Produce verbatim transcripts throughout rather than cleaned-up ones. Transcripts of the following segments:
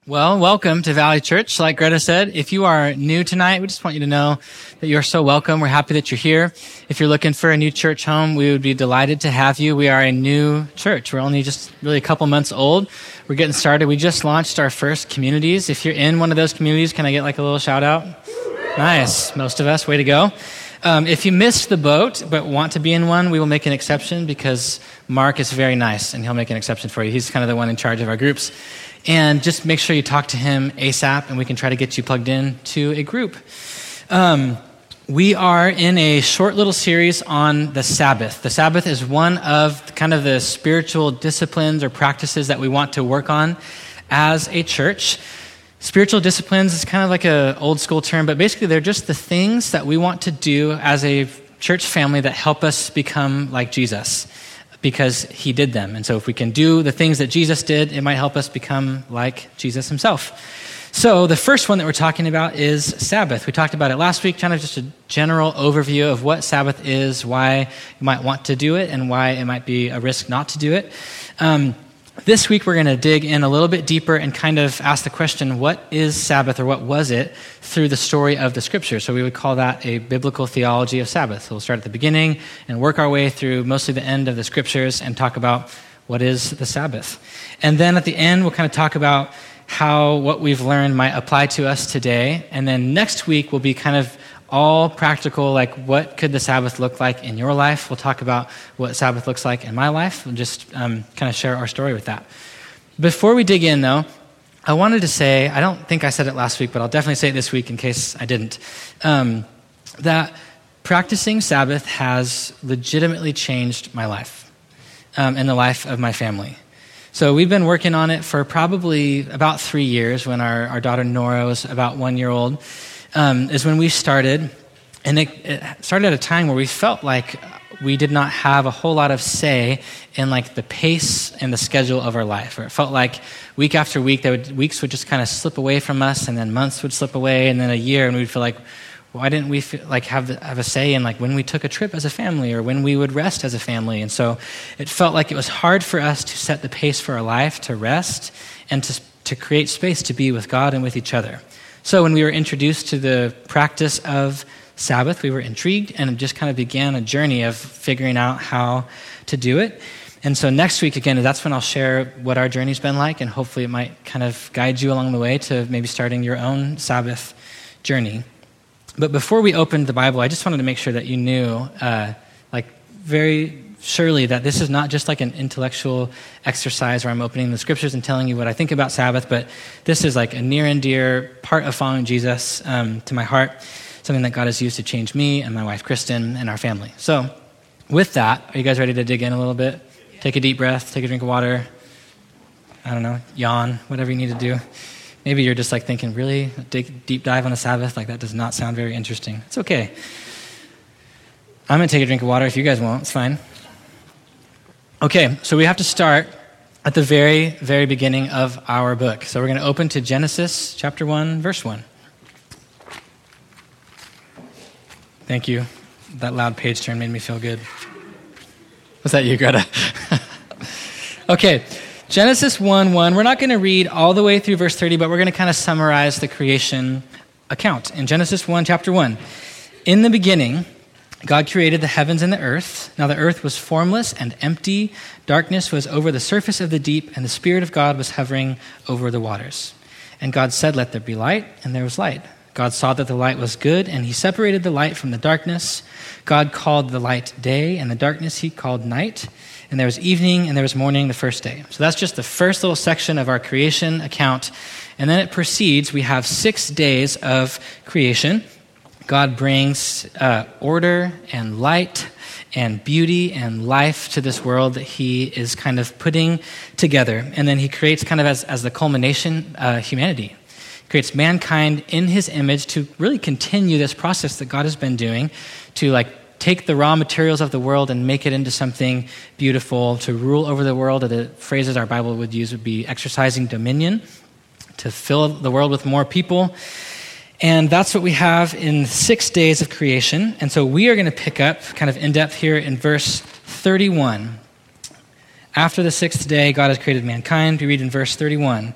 Well, welcome to Valley Church. Like Greta said, if you are new tonight, we just want you to know that you're so welcome. We're happy that you're here. If you're looking for a new church home, we would be delighted to have you. We are a new church. We're only just really a couple months old. We're getting started. We just launched our first communities. If you're in one of those communities, can I get like a little shout out? Nice. Most of us. Way to go. Um, if you missed the boat but want to be in one, we will make an exception because Mark is very nice and he'll make an exception for you. He's kind of the one in charge of our groups. And just make sure you talk to him ASAP, and we can try to get you plugged in to a group. Um, we are in a short little series on the Sabbath. The Sabbath is one of kind of the spiritual disciplines or practices that we want to work on as a church. Spiritual disciplines is kind of like an old school term, but basically they're just the things that we want to do as a church family that help us become like Jesus, because he did them. And so if we can do the things that Jesus did, it might help us become like Jesus himself. So the first one that we're talking about is Sabbath. We talked about it last week, kind of just a general overview of what Sabbath is, why you might want to do it, and why it might be a risk not to do it. Um, this week we're going to dig in a little bit deeper and kind of ask the question, what is Sabbath, or what was it, through the story of the Scripture? So we would call that a biblical theology of Sabbath. So we'll start at the beginning and work our way through mostly the end of the Scriptures and talk about what is the Sabbath. And then at the end, we'll kind of talk about how what we've learned might apply to us today. And then next week will be kind of all practical, like what could the Sabbath look like in your life? We'll talk about what Sabbath looks like in my life and just um, kind of share our story with that. Before we dig in, though, I wanted to say, I don't think I said it last week, but I'll definitely say it this week in case I didn't, um, that practicing Sabbath has legitimately changed my life um, and the life of my family. So we've been working on it for probably about three years when our, our daughter Nora was about one year old. Um, is when we started, and it, it started at a time where we felt like we did not have a whole lot of say in like the pace and the schedule of our life. Or it felt like week after week, there would, weeks would just kind of slip away from us, and then months would slip away, and then a year, and we'd feel like, why didn't we feel, like have the, have a say in like when we took a trip as a family or when we would rest as a family? And so it felt like it was hard for us to set the pace for our life, to rest, and to to create space to be with God and with each other. So when we were introduced to the practice of Sabbath, we were intrigued and just kind of began a journey of figuring out how to do it. And so next week, again, that's when I'll share what our journey's been like, and hopefully it might kind of guide you along the way to maybe starting your own Sabbath journey. But before we opened the Bible, I just wanted to make sure that you knew, uh, like very surely, that this is not just like an intellectual exercise where I'm opening the Scriptures and telling you what I think about Sabbath, but this is like a near and dear part of following Jesus um, to my heart, something that God has used to change me and my wife Kristen and our family. So with that, are you guys ready to dig in a little bit? Take a deep breath, take a drink of water, I don't know, yawn, whatever you need to do. Maybe you're just like thinking, really? Dig, deep dive on the Sabbath? Like that does not sound very interesting. It's okay. I'm going to take a drink of water if you guys won't. It's fine. Okay, so we have to start at the very, very beginning of our book. So we're going to open to Genesis chapter one, verse one. Thank you. That loud page turn made me feel good. Was that you, Greta? Okay, Genesis one one. We're not going to read all the way through verse thirty, but we're going to kind of summarize the creation account. In Genesis one, chapter one, in the beginning, God created the heavens and the earth. Now the earth was formless and empty. Darkness was over the surface of the deep, and the Spirit of God was hovering over the waters. And God said, "Let there be light," and there was light. God saw that the light was good, and he separated the light from the darkness. God called the light day, and the darkness he called night. And there was evening, and there was morning the first day. So that's just the first little section of our creation account. And then it proceeds. We have six days of creation. God brings uh, order and light and beauty and life to this world that he is kind of putting together. And then he creates kind of as, as the culmination, uh, humanity. He creates mankind in his image to really continue this process that God has been doing, to like take the raw materials of the world and make it into something beautiful, to rule over the world. The phrases our Bible would use would be exercising dominion, to fill the world with more people. And that's what we have in six days of creation. And so we are going to pick up kind of in depth here in verse thirty-one. After the sixth day, God has created mankind. We read in verse thirty-one,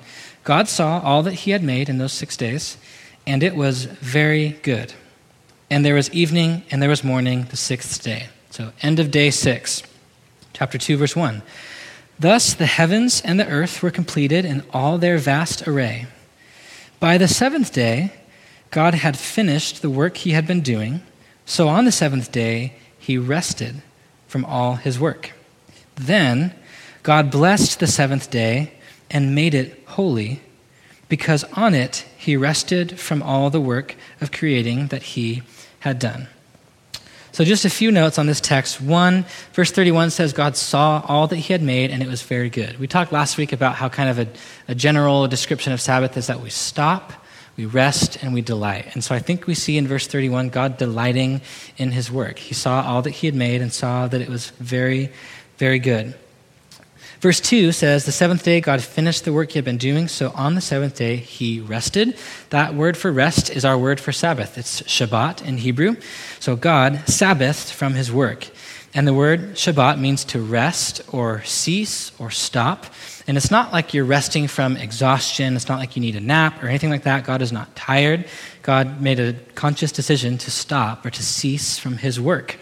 God saw all that he had made in those six days, and it was very good. And there was evening, and there was morning, the sixth day. So end of day six. Chapter two, verse one. Thus the heavens and the earth were completed in all their vast array. By the seventh day, God had finished the work he had been doing. So on the seventh day, he rested from all his work. Then God blessed the seventh day and made it holy, because on it he rested from all the work of creating that he had done. So just a few notes on this text. One, verse thirty-one says God saw all that he had made and it was very good. We talked last week about how kind of a, a general description of Sabbath is that we stop, we rest, and we delight. And so I think we see in verse thirty-one God delighting in his work. He saw all that he had made and saw that it was very, very good. Verse two says, the seventh day God finished the work he had been doing, so on the seventh day he rested. That word for rest is our word for Sabbath. It's Shabbat in Hebrew. So God Sabbathed from his work. And the word Shabbat means to rest or cease or stop. And it's not like you're resting from exhaustion. It's not like you need a nap or anything like that. God is not tired. God made a conscious decision to stop or to cease from his work.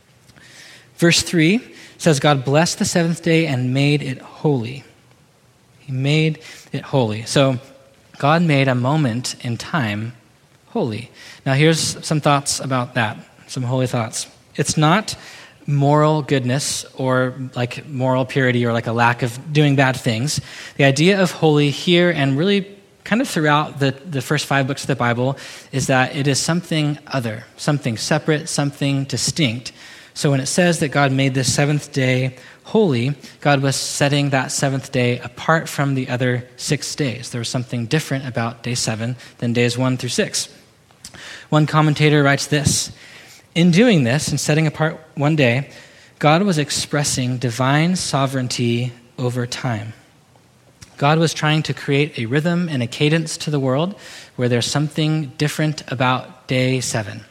Verse three says God blessed the seventh day and made it holy. He made it holy. So God made a moment in time holy. Now here's some thoughts about that, some holy thoughts. It's not moral goodness or like moral purity or like a lack of doing bad things. The idea of holy here and really kind of throughout the, the first five books of the Bible is that it is something other, something separate, something distinct. So when it says that God made the seventh day holy, God was setting that seventh day apart from the other six days. There was something different about day seven than days one through six. One commentator writes this: in doing this and setting apart one day, God was expressing divine sovereignty over time. God was trying to create a rhythm and a cadence to the world where there's something different about day seven.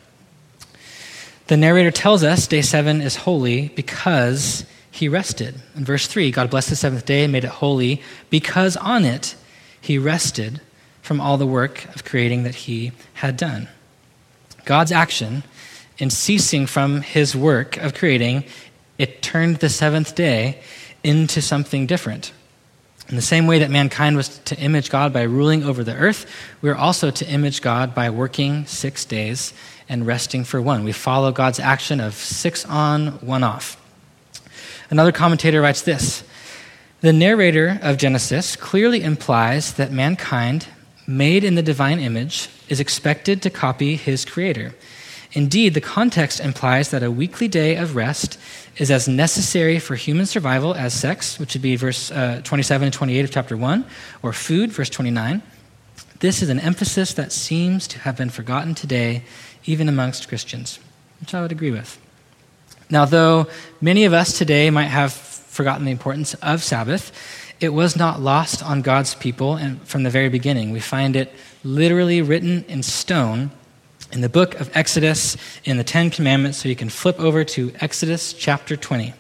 The narrator tells us day seven is holy because he rested. In verse three, God blessed the seventh day and made it holy because on it he rested from all the work of creating that he had done. God's action in ceasing from his work of creating, it turned the seventh day into something different. In the same way that mankind was to image God by ruling over the earth, we're also to image God by working six days and resting for one. We follow God's action of six on, one off. Another commentator writes this: the narrator of Genesis clearly implies that mankind, made in the divine image, is expected to copy his creator. Indeed, the context implies that a weekly day of rest is as necessary for human survival as sex, which would be verse uh, twenty-seven and twenty-eight of chapter one, or food, verse twenty-nine. This is an emphasis that seems to have been forgotten today, even amongst Christians, which I would agree with. Now, though many of us today might have forgotten the importance of Sabbath, it was not lost on God's people and from the very beginning. We find it literally written in stone in the book of Exodus, in the Ten Commandments, so you can flip over to Exodus chapter twenty.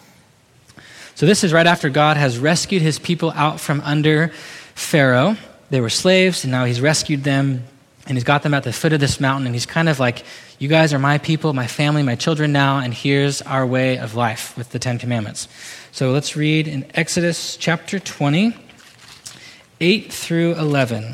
So this is right after God has rescued his people out from under Pharaoh. They were slaves, and now he's rescued them, and he's got them at the foot of this mountain, and he's kind of like, you guys are my people, my family, my children now, and here's our way of life with the Ten Commandments. So let's read in Exodus chapter twenty, eight through eleven.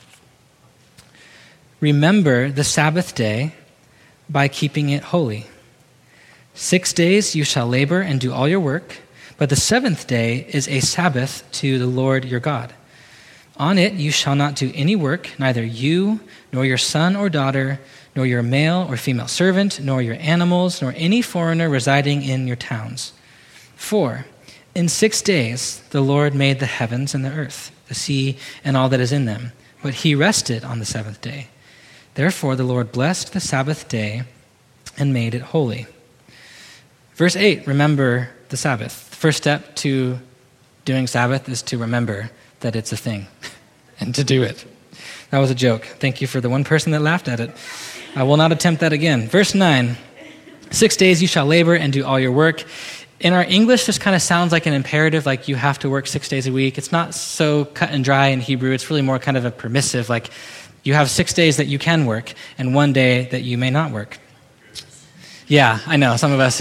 Remember the Sabbath day by keeping it holy. Six days you shall labor and do all your work, but the seventh day is a Sabbath to the Lord your God. On it you shall not do any work, neither you, nor your son or daughter, nor your male or female servant, nor your animals, nor any foreigner residing in your towns. For in six days the Lord made the heavens and the earth, the sea, and all that is in them, but he rested on the seventh day. Therefore the Lord blessed the Sabbath day and made it holy. Verse eight, remember the Sabbath. The first step to doing Sabbath is to remember that it's a thing and to do it. That was a joke. Thank you for the one person that laughed at it. I will not attempt that again. Verse nine, six days you shall labor and do all your work. In our English, this kind of sounds like an imperative, like you have to work six days a week. It's not so cut and dry in Hebrew. It's really more kind of a permissive, like you have six days that you can work and one day that you may not work. Yeah, I know, some of us.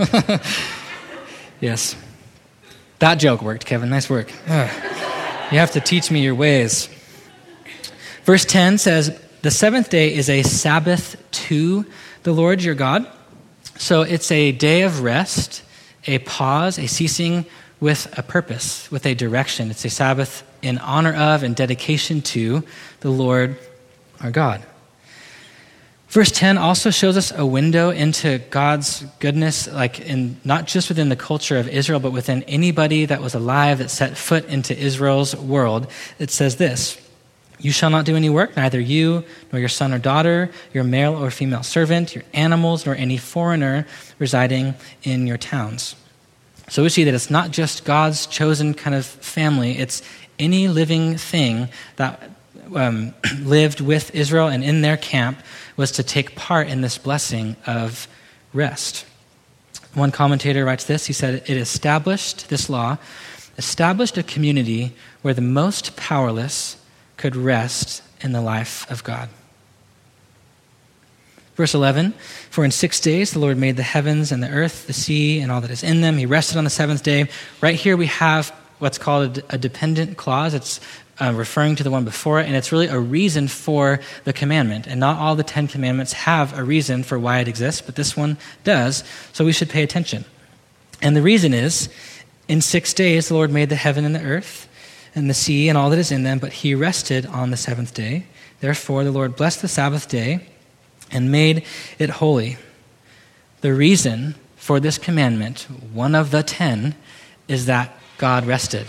Yes. That joke worked, Kevin. Nice work. Ugh. You have to teach me your ways. Verse ten says, the seventh day is a Sabbath to the Lord your God. So it's a day of rest, a pause, a ceasing with a purpose, with a direction. It's a Sabbath in honor of and dedication to the Lord our God. Verse ten also shows us a window into God's goodness, like in not just within the culture of Israel, but within anybody that was alive that set foot into Israel's world. It says this, you shall not do any work, neither you, nor your son or daughter, your male or female servant, your animals, nor any foreigner residing in your towns. So we see that it's not just God's chosen kind of family, it's any living thing that um, lived with Israel and in their camp was to take part in this blessing of rest. One commentator writes this, he said, it established, this law, established a community where the most powerless could rest in the life of God. Verse eleven, for in six days the Lord made the heavens and the earth, the sea, and all that is in them. He rested on the seventh day. Right here we have what's called a dependent clause. It's uh, referring to the one before it, and it's really a reason for the commandment. And not all the Ten Commandments have a reason for why it exists, but this one does, so we should pay attention. And the reason is, in six days the Lord made the heaven and the earth, and the sea, and all that is in them, but he rested on the seventh day. Therefore the Lord blessed the Sabbath day and made it holy. The reason for this commandment, one of the ten, is that God rested.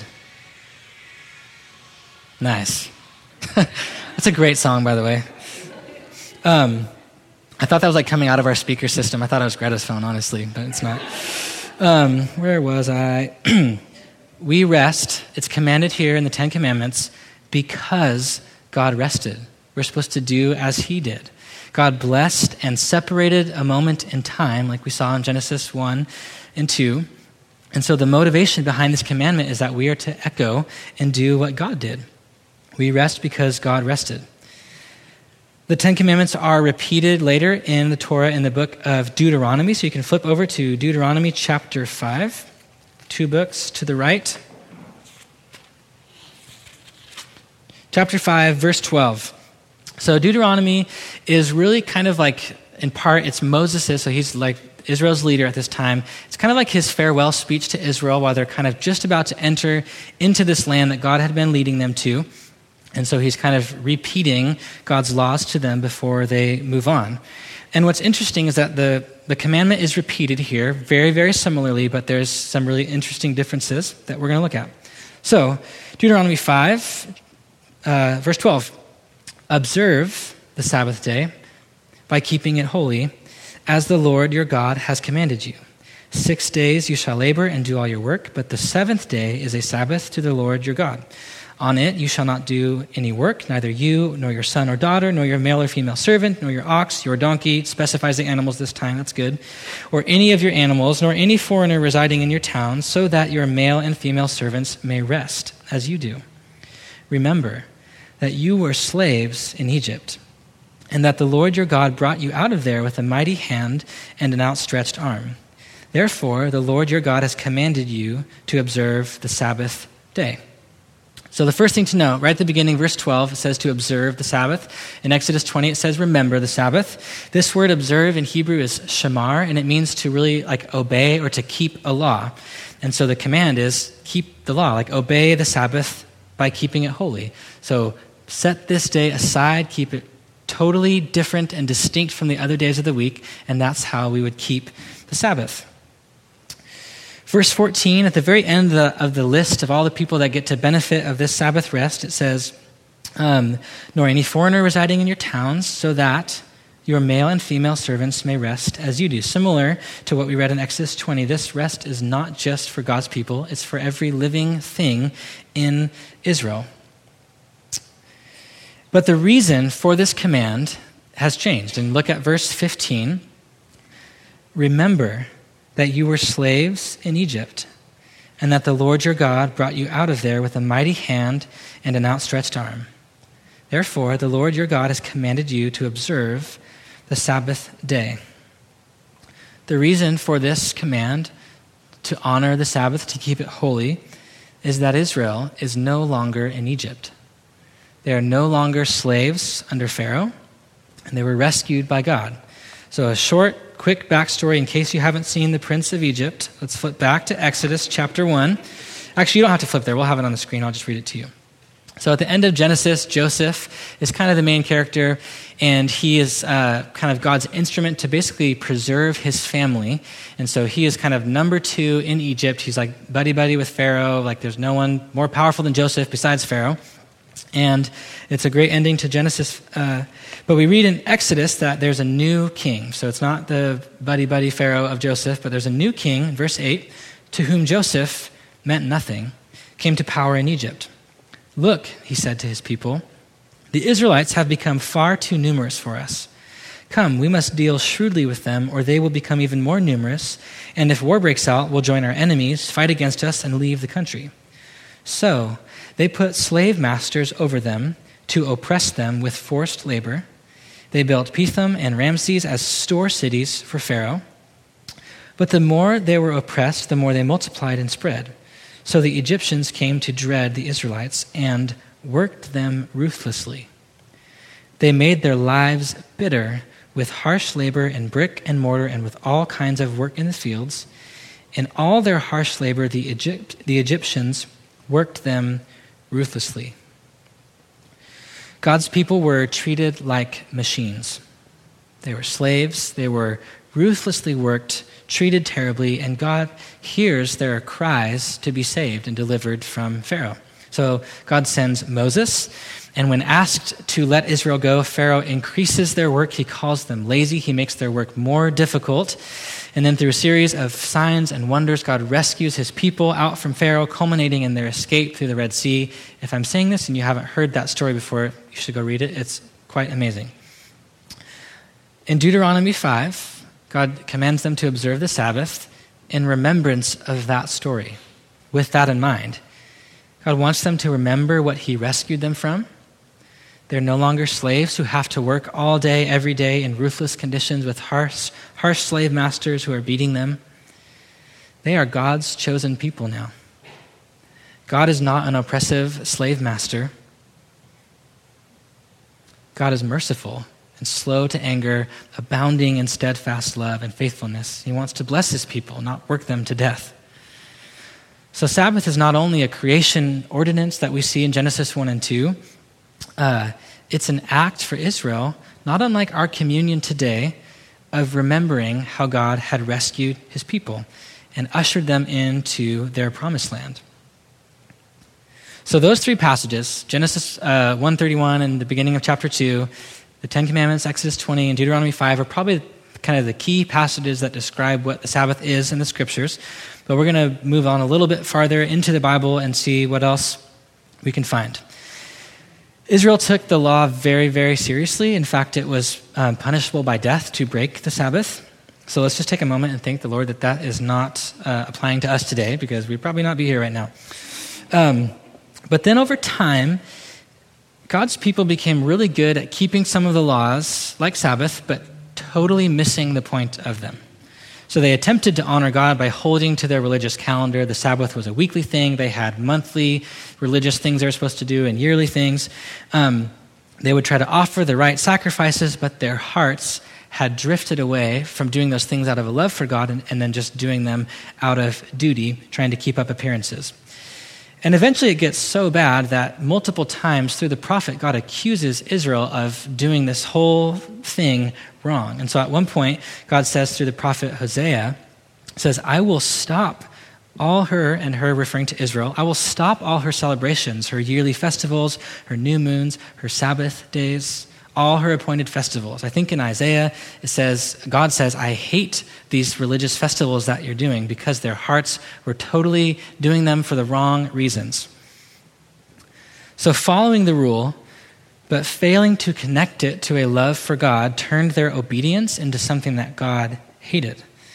Nice. That's a great song, by the way. Um, I thought that was like coming out of our speaker system. I thought it was Greta's phone, honestly, but it's not. Um, where was I? We rest. It's commanded here in the Ten Commandments because God rested. We're supposed to do as he did. God blessed and separated a moment in time, like we saw in Genesis one and two. And so the motivation behind this commandment is that we are to echo and do what God did. We rest because God rested. The Ten Commandments are repeated later in the Torah in the book of Deuteronomy. So you can flip over to Deuteronomy chapter five, two books to the right. Chapter five, verse twelve. So Deuteronomy is really kind of like, in part, it's Moses', so he's like Israel's leader at this time. It's kind of like his farewell speech to Israel while they're kind of just about to enter into this land that God had been leading them to. And so he's kind of repeating God's laws to them before they move on. And what's interesting is that the, the commandment is repeated here very, very similarly, but there's some really interesting differences that we're going to look at. So Deuteronomy five, uh, verse twelve. Observe the Sabbath day by keeping it holy, as the Lord your God has commanded you. Six days you shall labor and do all your work, but the seventh day is a Sabbath to the Lord your God. On it you shall not do any work, neither you, nor your son or daughter, nor your male or female servant, nor your ox, your donkey, specifies the animals this time, that's good, or any of your animals, nor any foreigner residing in your towns, so that your male and female servants may rest, as you do. Remember that you were slaves in Egypt, and that the Lord your God brought you out of there with a mighty hand and an outstretched arm. Therefore, the Lord your God has commanded you to observe the Sabbath day. So the first thing to know, right at the beginning, verse twelve, it says to observe the Sabbath. In Exodus twenty, it says remember the Sabbath. This word observe in Hebrew is shamar, and it means to really like obey or to keep a law. And so the command is keep the law, like obey the Sabbath by keeping it holy. So set this day aside, keep it totally different and distinct from the other days of the week, and that's how we would keep the Sabbath. Verse fourteen, at the very end of the, of the list of all the people that get to benefit of this Sabbath rest, it says, um, nor any foreigner residing in your towns, so that your male and female servants may rest as you do. Similar to what we read in Exodus twenty, this rest is not just for God's people, it's for every living thing in Israel. But the reason for this command has changed. And look at verse fifteen. Remember that you were slaves in Egypt, and that the Lord your God brought you out of there with a mighty hand and an outstretched arm. Therefore, the Lord your God has commanded you to observe the Sabbath day. The reason for this command to honor the Sabbath, to keep it holy, is that Israel is no longer in Egypt. They are no longer slaves under Pharaoh, and they were rescued by God. So a short, quick backstory in case you haven't seen the Prince of Egypt. Let's flip back to Exodus chapter one. Actually, you don't have to flip there. We'll have it on the screen. I'll just read it to you. So at the end of Genesis, Joseph is kind of the main character, and he is uh, kind of God's instrument to basically preserve his family. And so he is kind of number two in Egypt. He's like buddy-buddy with Pharaoh. Like there's no one more powerful than Joseph besides Pharaoh. And it's a great ending to Genesis. Uh, but we read in Exodus that there's a new king. So it's not the buddy-buddy Pharaoh of Joseph, but there's a new king, verse eight, to whom Joseph meant nothing, came to power in Egypt. Look, he said to his people, the Israelites have become far too numerous for us. Come, we must deal shrewdly with them, or they will become even more numerous, and if war breaks out, we'll join our enemies, fight against us, and leave the country. So they put slave masters over them to oppress them with forced labor. They built Pithom and Ramses as store cities for Pharaoh. But the more they were oppressed, the more they multiplied and spread. So the Egyptians came to dread the Israelites and worked them ruthlessly. They made their lives bitter with harsh labor in brick and mortar and with all kinds of work in the fields. In all their harsh labor, the, Egypt, the Egyptians worked them ruthlessly. God's people were treated like machines. They were slaves. They were ruthlessly worked, treated terribly, and God hears their cries to be saved and delivered from Pharaoh. So God sends Moses, and when asked to let Israel go, Pharaoh increases their work. He calls them lazy. He makes their work more difficult. And then through a series of signs and wonders, God rescues his people out from Pharaoh, culminating in their escape through the Red Sea. If I'm saying this and you haven't heard that story before, you should go read it. It's quite amazing. In Deuteronomy five, God commands them to observe the Sabbath in remembrance of that story. With that in mind, God wants them to remember what he rescued them from. They're no longer slaves who have to work all day, every day in ruthless conditions with harsh, harsh slave masters who are beating them. They are God's chosen people now. God is not an oppressive slave master. God is merciful and slow to anger, abounding in steadfast love and faithfulness. He wants to bless his people, not work them to death. So Sabbath is not only a creation ordinance that we see in Genesis one and two, uh, it's an act for Israel, not unlike our communion today, of remembering how God had rescued his people and ushered them into their promised land. So those three passages, Genesis uh, one thirty-one and the beginning of chapter two, the Ten Commandments, Exodus twenty, and Deuteronomy five are probably kind of the key passages that describe what the Sabbath is in the scriptures. But we're going to move on a little bit farther into the Bible and see what else we can find. Israel took the law very, very seriously. In fact, it was um, punishable by death to break the Sabbath. So let's just take a moment and thank the Lord that that is not uh, applying to us today, because we'd probably not be here right now. Um, but then over time, God's people became really good at keeping some of the laws, like Sabbath, but totally missing the point of them. So they attempted to honor God by holding to their religious calendar. The Sabbath was a weekly thing. They had monthly religious things they were supposed to do and yearly things. Um, they would try to offer the right sacrifices, but their hearts had drifted away from doing those things out of a love for God and, and then just doing them out of duty, trying to keep up appearances. And eventually it gets so bad that multiple times through the prophet, God accuses Israel of doing this whole thing wrong. And so at one point, God says through the prophet Hosea, says, I will stop all her, and her referring to Israel, I will stop all her celebrations, her yearly festivals, her new moons, her Sabbath days, all her appointed festivals. I think in Isaiah, it says, God says, I hate these religious festivals that you're doing because their hearts were totally doing them for the wrong reasons. So following the rule, but failing to connect it to a love for God, turned their obedience into something that God hated.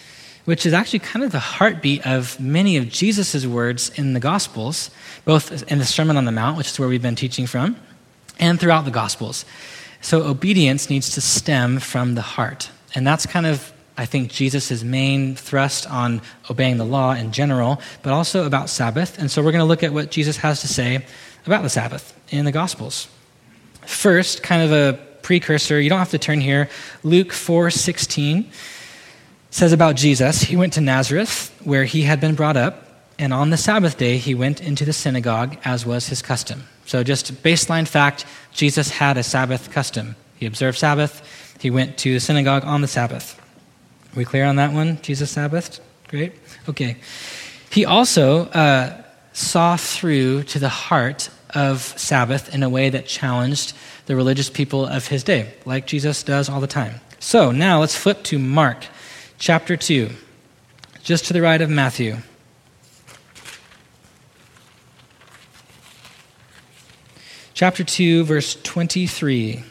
which is actually kind of the heartbeat of many of Jesus' words in the Gospels, both in the Sermon on the Mount, which is where we've been teaching from, and throughout the Gospels. So obedience needs to stem from the heart. And that's kind of, I think, Jesus' main thrust on obeying the law in general, but also about Sabbath. And so we're going to look at what Jesus has to say about the Sabbath in the Gospels. First, kind of a precursor, you don't have to turn here, Luke four sixteen says about Jesus, he went to Nazareth, where he had been brought up, and on the Sabbath day he went into the synagogue, as was his custom. So just baseline fact, Jesus had a Sabbath custom. He observed Sabbath, he went to the synagogue on the Sabbath. Are we clear on that one? Jesus Sabbathed? Great. Okay. He also uh, saw through to the heart of Sabbath in a way that challenged the religious people of his day, like Jesus does all the time. So now let's flip to Mark chapter two, just to the right of Matthew. Chapter two, verse twenty-three.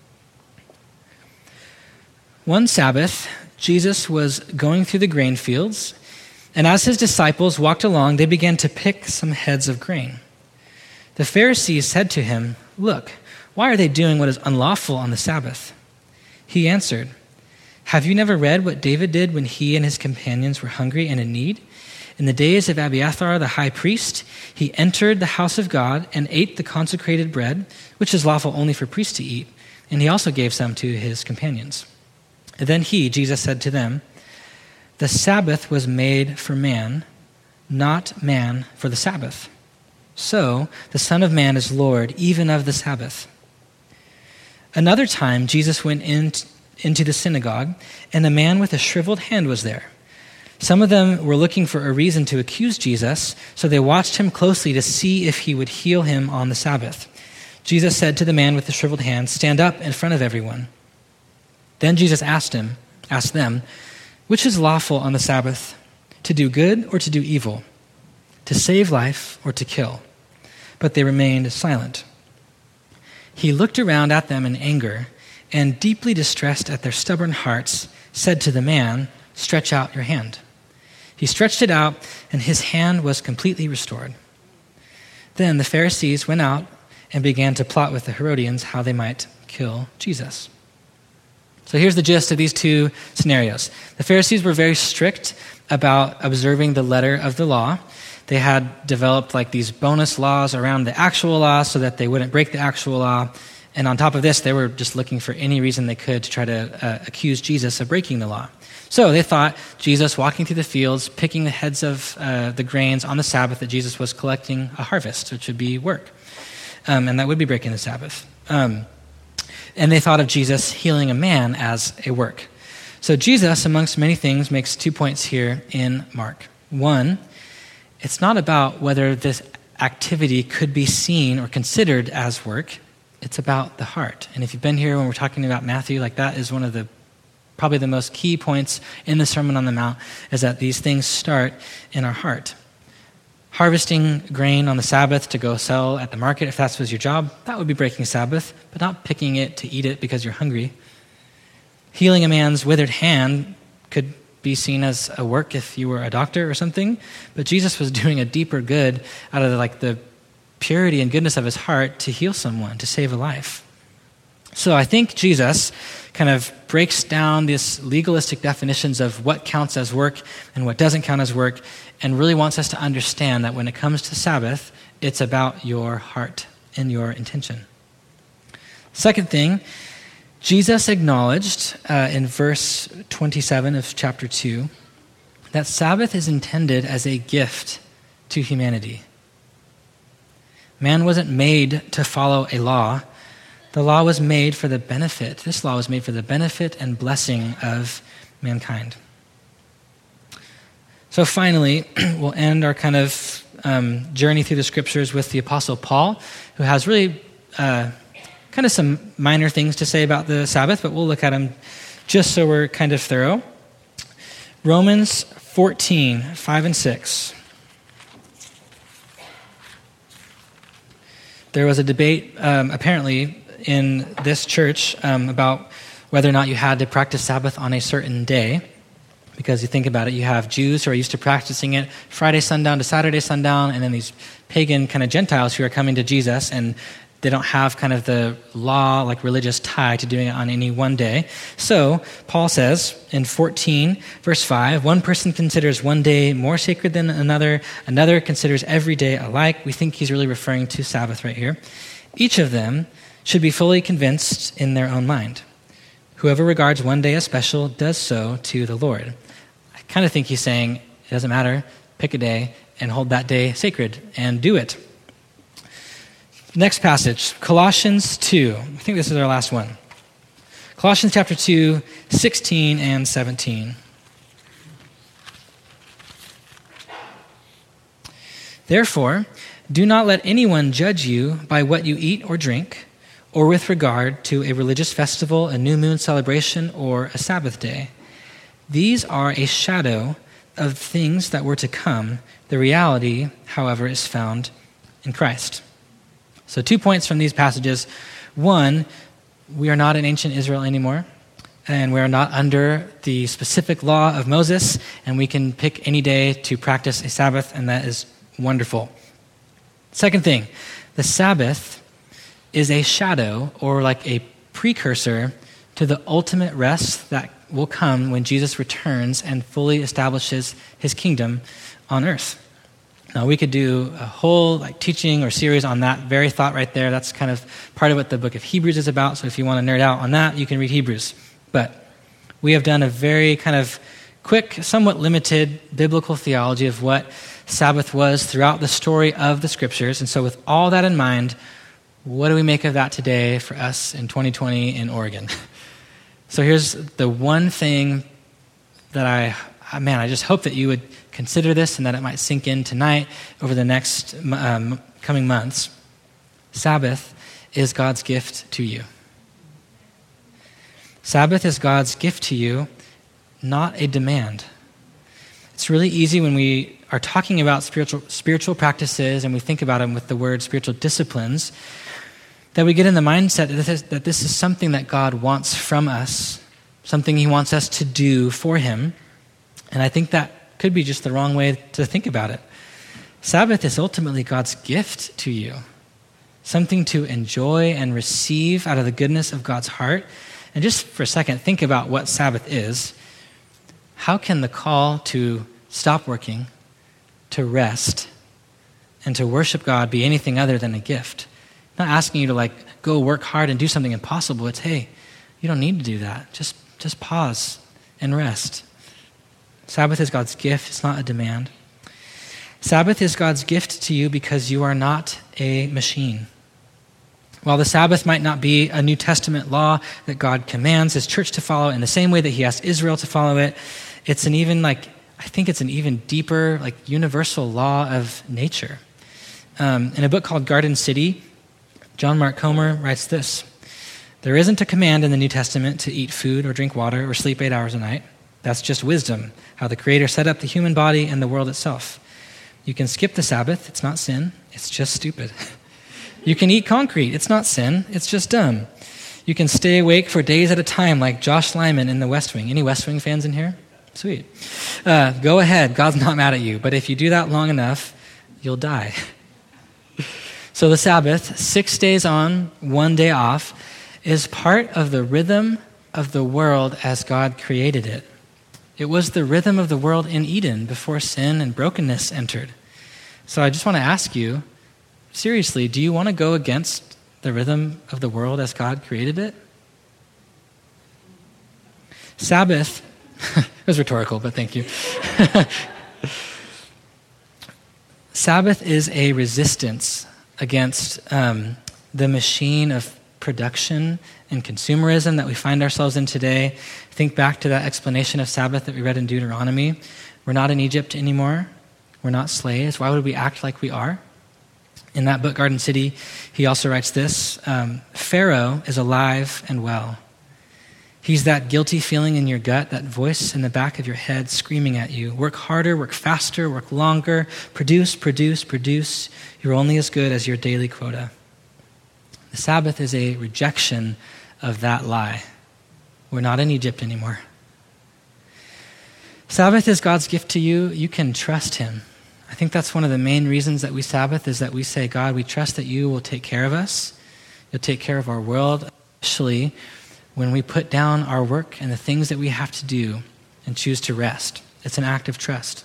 One Sabbath, Jesus was going through the grain fields, and as his disciples walked along, they began to pick some heads of grain. The Pharisees said to him, "Look, why are they doing what is unlawful on the Sabbath?" He answered, "Have you never read what David did when he and his companions were hungry and in need? In the days of Abiathar the high priest, he entered the house of God and ate the consecrated bread, which is lawful only for priests to eat, and he also gave some to his companions. Then he, Jesus, said to them, 'The Sabbath was made for man, not man for the Sabbath. So the Son of Man is Lord even of the Sabbath.' Another time Jesus went in into the synagogue, and a man with a shriveled hand was there. Some of them were looking for a reason to accuse Jesus, so they watched him closely to see if he would heal him on the Sabbath. Jesus said to the man with the shriveled hand, 'Stand up in front of everyone.' Then Jesus asked him, asked them, 'Which is lawful on the Sabbath, to do good or to do evil, to save life or to kill?' But they remained silent. He looked around at them in anger, and deeply distressed at their stubborn hearts, said to the man, 'Stretch out your hand.' He stretched it out, and his hand was completely restored. Then the Pharisees went out and began to plot with the Herodians how they might kill Jesus." So here's the gist of these two scenarios. The Pharisees were very strict about observing the letter of the law. They had developed like these bonus laws around the actual law so that they wouldn't break the actual law. And on top of this, they were just looking for any reason they could to try to uh, accuse Jesus of breaking the law. So they thought Jesus walking through the fields, picking the heads of uh, the grains on the Sabbath, that Jesus was collecting a harvest, which would be work. Um, and that would be breaking the Sabbath. Um, and they thought of Jesus healing a man as a work. So Jesus, amongst many things, makes two points here in Mark. One, it's not about whether this activity could be seen or considered as work. It's about the heart. And if you've been here when we're talking about Matthew, like that is one of the, probably the most key points in the Sermon on the Mount, is that these things start in our heart. Harvesting grain on the Sabbath to go sell at the market, if that was your job, that would be breaking Sabbath, but not picking it to eat it because you're hungry. Healing a man's withered hand could be seen as a work if you were a doctor or something, but Jesus was doing a deeper good out of the, like the purity and goodness of his heart to heal someone, to save a life. So I think Jesus kind of breaks down these legalistic definitions of what counts as work and what doesn't count as work, and really wants us to understand that when it comes to Sabbath, it's about your heart and your intention. Second thing, Jesus acknowledged uh, in verse twenty-seven of chapter two that Sabbath is intended as a gift to humanity. Man wasn't made to follow a law. The law was made for the benefit. This law was made for the benefit and blessing of mankind. So finally, we'll end our kind of um, journey through the scriptures with the Apostle Paul, who has really uh, kind of some minor things to say about the Sabbath, but we'll look at them just so we're kind of thorough. Romans fourteen, five and six. There was a debate, um, apparently, in this church um, about whether or not you had to practice Sabbath on a certain day, Because you think about it, you have Jews who are used to practicing it Friday sundown to Saturday sundown, and then these pagan kind of Gentiles who are coming to Jesus, and they don't have kind of the law, like religious tie to doing it on any one day. So Paul says in fourteen, verse five, one person considers one day more sacred than another, another considers every day alike. We think he's really referring to Sabbath right here. Each of them should be fully convinced in their own mind. Whoever regards one day as special does so to the Lord. I kind of think he's saying, it doesn't matter, pick a day and hold that day sacred and do it. Next passage, Colossians two. I think this is our last one. Colossians chapter two, sixteen and seventeen. Therefore, do not let anyone judge you by what you eat or drink, or with regard to a religious festival, a new moon celebration, or a Sabbath day. These are a shadow of things that were to come. The reality, however, is found in Christ. So two points from these passages. One, we are not in ancient Israel anymore, and we are not under the specific law of Moses, and we can pick any day to practice a Sabbath, and that is wonderful. Second thing, the Sabbath is a shadow or like a precursor to the ultimate rest that will come when Jesus returns and fully establishes his kingdom on earth. Now, we could do a whole like teaching or series on that very thought right there. That's kind of part of what the book of Hebrews is about. So if you want to nerd out on that, you can read Hebrews. But we have done a very kind of quick, somewhat limited biblical theology of what Sabbath was throughout the story of the scriptures. And so with all that in mind, what do we make of that today for us in twenty twenty in Oregon? So here's the one thing that I, man, I just hope that you would consider this and that it might sink in tonight over the next um, coming months. Sabbath is God's gift to you. Sabbath is God's gift to you, not a demand. It's really easy when we are talking about spiritual spiritual practices and we think about them with the word spiritual disciplines, that we get in the mindset that this is, that this is something that God wants from us, something he wants us to do for him. And I think that could be just the wrong way to think about it. Sabbath is ultimately God's gift to you, something to enjoy and receive out of the goodness of God's heart. And just for a second, think about what Sabbath is. How can the call to stop working, to rest, and to worship God be anything other than a gift? I'm not asking you to like go work hard and do something impossible. It's, hey, you don't need to do that. Just, just pause and rest. Sabbath is God's gift. It's not a demand. Sabbath is God's gift to you because you are not a machine. While the Sabbath might not be a New Testament law that God commands his church to follow in the same way that he asked Israel to follow it, it's an even like, I think it's an even deeper, like universal law of nature. Um, in a book called Garden City, John Mark Comer writes this: there isn't a command in the New Testament to eat food or drink water or sleep eight hours a night. That's just wisdom, how the Creator set up the human body and the world itself. You can skip the Sabbath. It's not sin. It's just stupid. You can eat concrete. It's not sin. It's just dumb. You can stay awake for days at a time like Josh Lyman in The West Wing. Any West Wing fans in here? Sweet. Uh, go ahead. God's not mad at you. But if you do that long enough, you'll die. So the Sabbath, six days on, one day off, is part of the rhythm of the world as God created it. It was the rhythm of the world in Eden before sin and brokenness entered. So I just want to ask you, seriously, do you want to go against the rhythm of the world as God created it? Sabbath, it was rhetorical, but thank you. Sabbath is a resistance against um, the machine of production and consumerism that we find ourselves in today. Think back to that explanation of Sabbath that we read in Deuteronomy. We're not in Egypt anymore. We're not slaves. Why would we act like we are? In that book, Garden City, he also writes this: um, Pharaoh is alive and well. He's that guilty feeling in your gut, that voice in the back of your head screaming at you. Work harder, work faster, work longer. Produce, produce, produce. You're only as good as your daily quota. The Sabbath is a rejection of that lie. We're not in Egypt anymore. Sabbath is God's gift to you. You can trust him. I think that's one of the main reasons that we Sabbath is that we say, God, we trust that you will take care of us. You'll take care of our world, especially when we put down our work and the things that we have to do and choose to rest. It's an act of trust.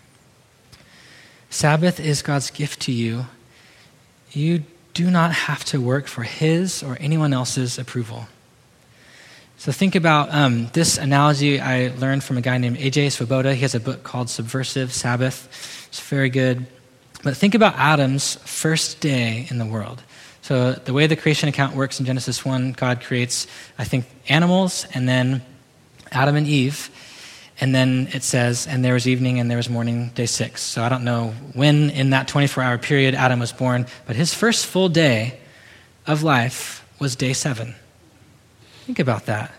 Sabbath is God's gift to you. You do not have to work for his or anyone else's approval. So think about um, this analogy I learned from a guy named A J Swoboda. He has a book called Subversive Sabbath. It's very good. But think about Adam's first day in the world. So the way the creation account works in Genesis one, God creates, I think, animals, and then Adam and Eve. And then it says, and there was evening and there was morning, day six. So I don't know when in that twenty-four hour period Adam was born, but his first full day of life was day seven. Think about that.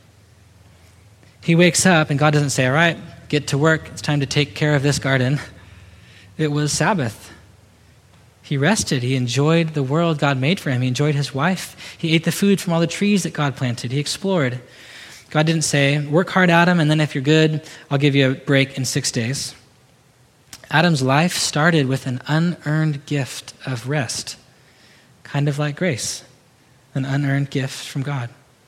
He wakes up and God doesn't say, all right, get to work. It's time to take care of this garden. It was Sabbath. He rested. He enjoyed the world God made for him. He enjoyed his wife. He ate the food from all the trees that God planted. He explored. God didn't say, work hard, Adam, and then if you're good, I'll give you a break in six days. Adam's life started with an unearned gift of rest, kind of like grace, an unearned gift from God.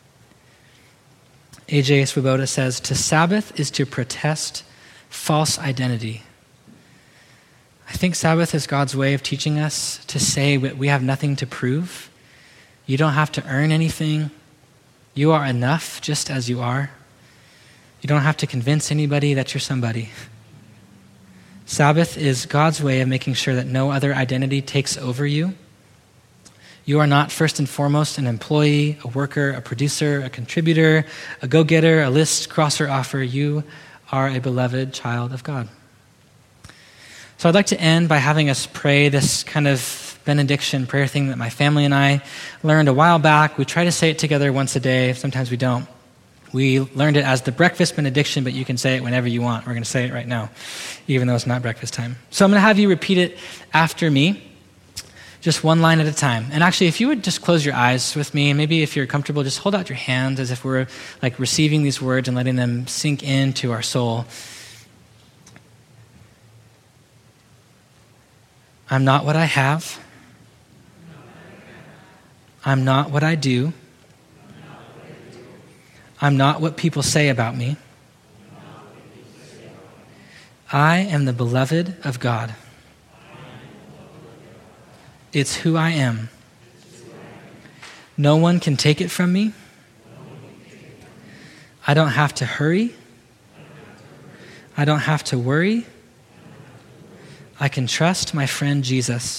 A J Swoboda says, to Sabbath is to protest false identity. I think Sabbath is God's way of teaching us to say we have nothing to prove. You don't have to earn anything. You are enough just as you are. You don't have to convince anybody that you're somebody. Sabbath is God's way of making sure that no other identity takes over you. You are not first and foremost an employee, a worker, a producer, a contributor, a go-getter, a list crosser offer. You are a beloved child of God. So I'd like to end by having us pray this kind of benediction prayer thing that my family and I learned a while back. We try to say it together once a day. Sometimes we don't. We learned it as the breakfast benediction, but you can say it whenever you want. We're going to say it right now, even though it's not breakfast time. So I'm going to have you repeat it after me, just one line at a time. And actually, if you would just close your eyes with me, and maybe if you're comfortable, just hold out your hands as if we're like receiving these words and letting them sink into our soul. I'm not what I have. I'm not what I do. I'm not what people say about me. I am the beloved of God. It's who I am. No one can take it from me. I don't have to hurry. I don't have to worry. I can trust my friend Jesus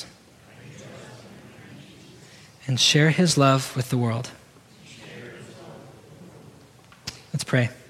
and share his love with the world. Let's pray.